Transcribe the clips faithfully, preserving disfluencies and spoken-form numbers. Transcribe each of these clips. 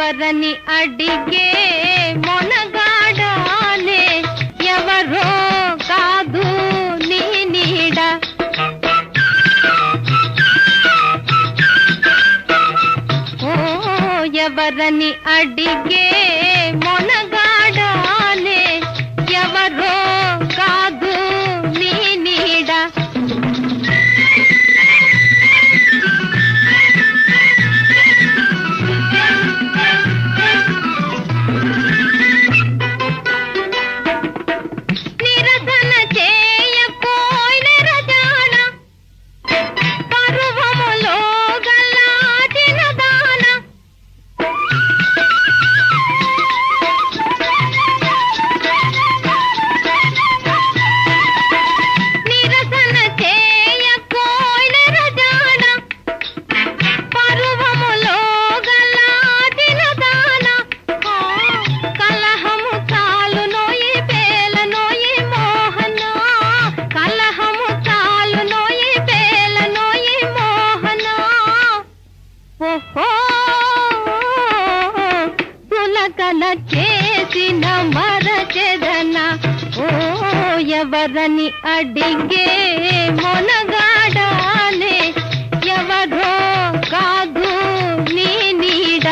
ఎవరని అడిగే మొనగాడానే ఎవరో కాదు నీ నీడ ఓ ఎవరని అడిగే మొనగాడానే ఎవరో కాదు నీ నీడ చేసిన మరచెదన ఓ ఎవరని అడిగే మొనగాడానే ఎవరో కాదు నీ నీడ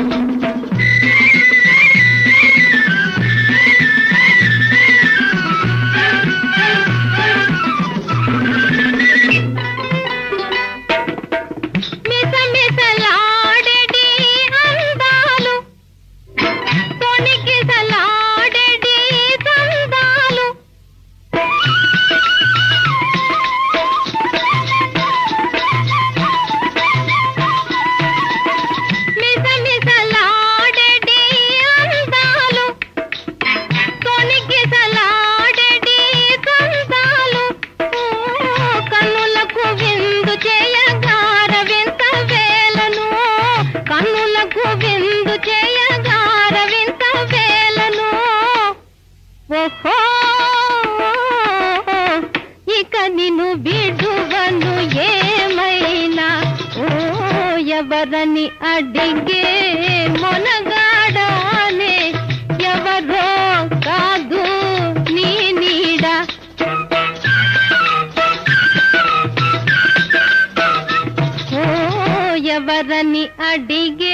ఓహో ఇక నిన్ను బిడువను ఏమైనా ఓ ఎవరని అడిగే మొనగాడానే ఎవరో కాదు నీ నీడ ఓ ఎవరని అడిగే